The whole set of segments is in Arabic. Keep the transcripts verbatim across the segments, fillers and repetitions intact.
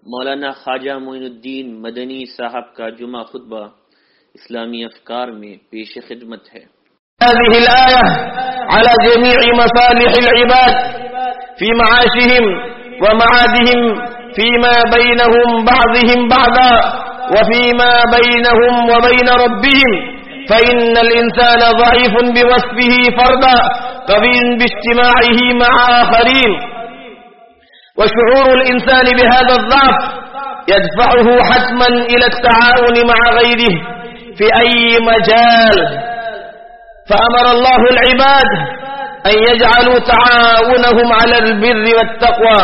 मौलाना ख्वाजा मोइनुद्दीन मदनी साहब का जुमा खुतबा इस्लामी अफकार में पेश खिदमत है। هذه الآية على جميع مصالح العباد في معاشهم ومعادهم فيما بينهم بعضهم بعضا وفيما بينهم وبين ربهم، فإن الإنسان ضعيف بوصفه فردا قوي باجتماعه مع آخرين، وشعور الإنسان بهذا الضعف يدفعه حتما إلى التعاون مع غيره في أي مجال، فأمر الله العباد أن يجعلوا تعاونهم على البر والتقوى.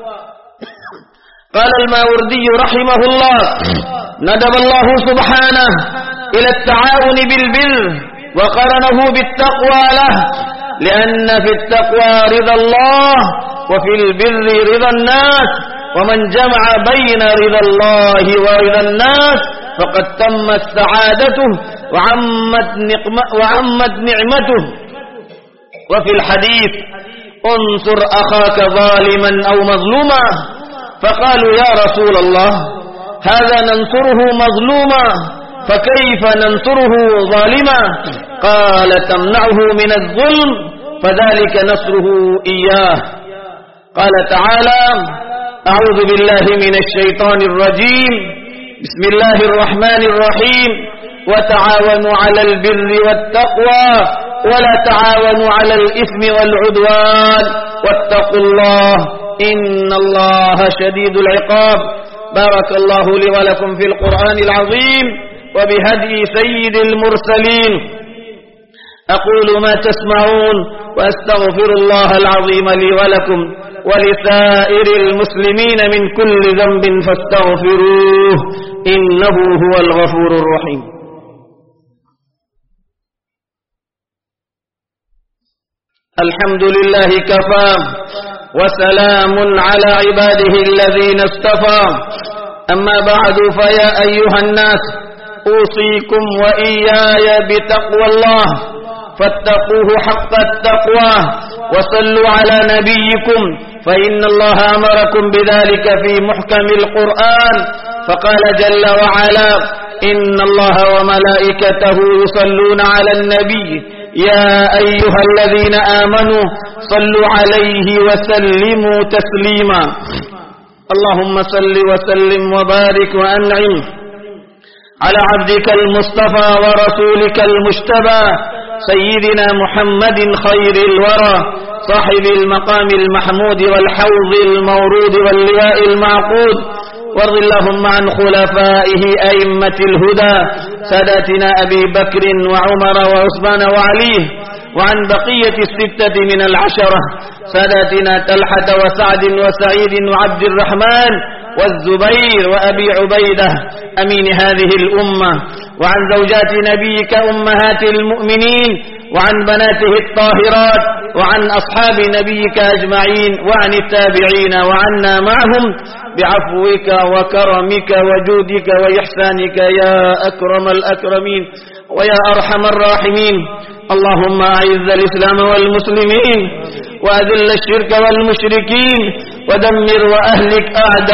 قال الماوردي رحمه الله: ندب الله سبحانه إلى التعاون بالبر وقرنه بالتقوى له، لأن في التقوى رضا الله وفي البر رضا الناس، ومن جمع بين رضا الله ورضا الناس فقد تمت سعادته وعمت نقمة وعمت نعمته. وفي الحديث: انصر أخاك ظالما أو مظلوما، فقالوا: يا رسول الله، هذا ننصره مظلوما فكيف ننصره ظالما؟ قال: تمنعه من الظلم فذلك نصره إياه. قال تعالى: أعوذ بالله من الشيطان الرجيم، بسم الله الرحمن الرحيم، وتعاونوا على البر والتقوى ولا تعاونوا على الإثم والعدوان واتقوا الله إن الله شديد العقاب. بارك الله لي ولكم في القرآن العظيم وبهدي سيد المرسلين. أقول ما تسمعون وأستغفر الله العظيم لي ولكم ولسائر المسلمين من كل ذنب فاستغفروه إنه هو الغفور الرحيم. الحمد لله كفى وسلام على عباده الذين اصطفى، أما بعد، فيا أيها الناس أوصيكم وإياي بتقوى الله، فاتقوه حق التقوى وصلوا على نبيكم، فإن الله أمركم بذلك في محكم القرآن، فقال جل وعلا: إن الله وملائكته يصلون على النبي يا أيها الذين آمنوا صلوا عليه وسلموا تسليما. اللهم صل وسلم وبارك وأنعم على عبدك المصطفى ورسولك المجتبى سيدنا محمد خير الورى، صاحب المقام المحمود والحوض المورود واللواء المعقود، وارض اللهم عن خلفائه أئمة الهدى ساداتنا أبي بكر وعمر وعثمان وعلي، وعن بقية الستة من العشرة ساداتنا طلحة وسعد وسعيد وعبد الرحمن والزبير وأبي عبيدة أمين هذه الأمة، وعن زوجات نبيك أمهات المؤمنين، وعن بناته الطاهرات، وعن أصحاب نبيك أجمعين، وعن التابعين، وعنا معهم بعفوك وكرمك وجودك وإحسانك يا أكرم الأكرمين ويا أرحم الراحمين. اللهم أعز الإسلام والمسلمين وأذل الشرك والمشركين ودمر وأهلك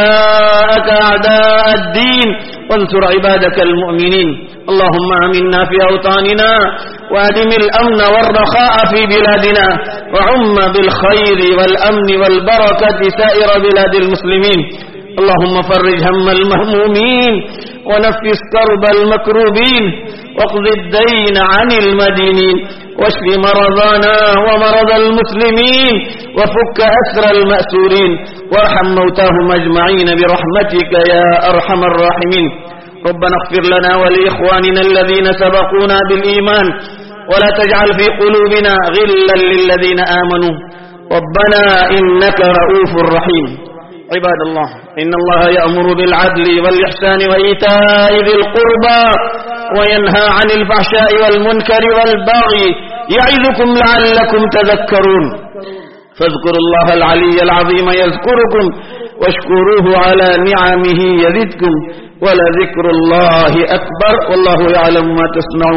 أعداءك أعداء الدين وانصر عبادك المؤمنين. اللهم آمنا في أوطاننا وأدم الأمن والرخاء في بلادنا، وعم بالخير والأمن والبركة سائر بلاد المسلمين. اللهم فرج هم المهمومين ونفس كرب المكروبين واقض الدين عن المدينين واشف مرضانا ومرضى المسلمين وفك أسر المأسورين وارحم موتاهم أجمعين برحمتك يا أرحم الراحمين. ربنا اغفر لنا ولإخواننا الذين سبقونا بالإيمان ولا تجعل في قلوبنا غلا للذين آمنوا ربنا إنك رؤوف رحيم. عباد الله، إن الله يأمر بالعدل والإحسان وإيتاء ذي القربى وينهى عن الفحشاء والمنكر والبغي يعظكم لعلكم تذكرون. فاذكروا الله العلي العظيم يذكركم واشكروه على نعمه يزدكم ولذكر الله أكبر والله يعلم ما تصنعون.